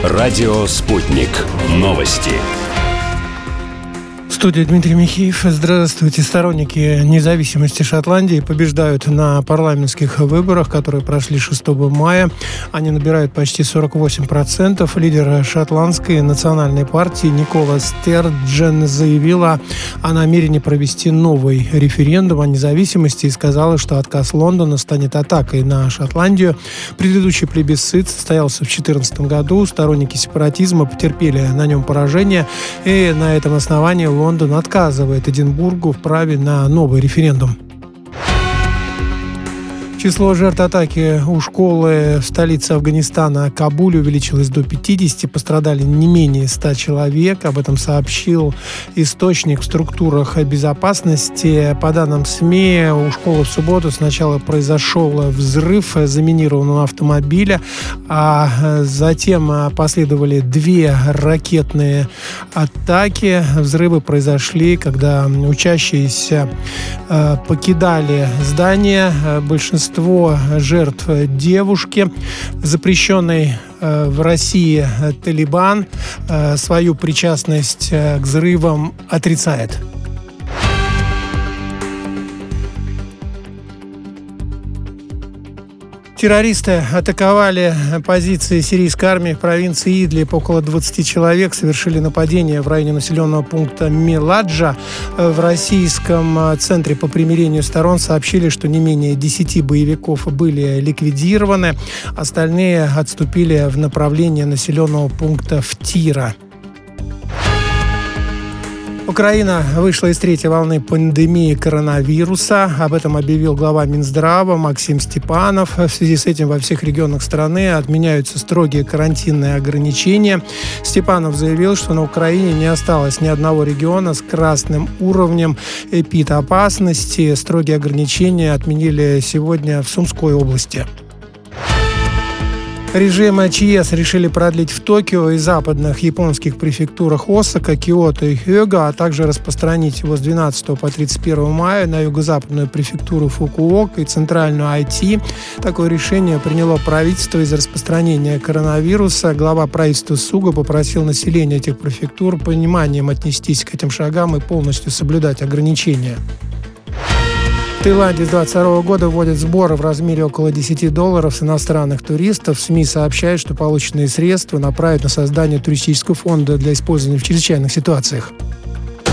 Радио «Спутник». Новости. В студии Дмитрий Михеев. Здравствуйте. Сторонники независимости Шотландии побеждают на парламентских выборах, которые прошли 6 мая. Они набирают почти 48%. Лидер шотландской национальной партии Никола Стерджен заявила о намерении провести новый референдум о независимости и сказала, что отказ Лондона станет атакой на Шотландию. Предыдущий плебисцит состоялся в 2014 году. Сторонники сепаратизма потерпели на нем поражение, и на этом основании Лондон отказывает Эдинбургу в праве на новый референдум. Число жертв атаки у школы в столице Афганистана Кабуле увеличилось до 50. Пострадали не менее 100 человек. Об этом сообщил источник в структурах безопасности. По данным СМИ, у школы в субботу сначала произошел взрыв заминированного автомобиля, а затем последовали 2 ракетные атаки. Взрывы произошли, когда учащиеся покидали здание. Большинство жертв девушки. Запрещенный в России Талибан свою причастность к взрывам отрицает. Террористы атаковали позиции сирийской армии в провинции Идлиб. Около 20 человек совершили нападение в районе населенного пункта Меладжа. В российском центре по примирению сторон сообщили, что не менее 10 боевиков были ликвидированы. Остальные отступили в направлении населенного пункта Втира. Украина вышла из 3-й волны пандемии коронавируса. Об этом объявил глава Минздрава Максим Степанов. В связи с этим во всех регионах страны отменяются строгие карантинные ограничения. Степанов заявил, что на Украине не осталось ни одного региона с красным уровнем эпидопасности. Строгие ограничения отменили сегодня в Сумской области. Режим ЧС решили продлить в Токио и западных японских префектурах Осака, Киото и Хёга, а также распространить его с 12 по 31 мая на юго-западную префектуру Фукуока и центральную Айти. Такое решение приняло правительство из-за распространения коронавируса. Глава правительства Суга попросил население этих префектур пониманием отнестись к этим шагам и полностью соблюдать ограничения. В Таиланде с 2022 года вводят сборы в размере около $10 с иностранных туристов. СМИ сообщают, что полученные средства направят на создание туристического фонда для использования в чрезвычайных ситуациях.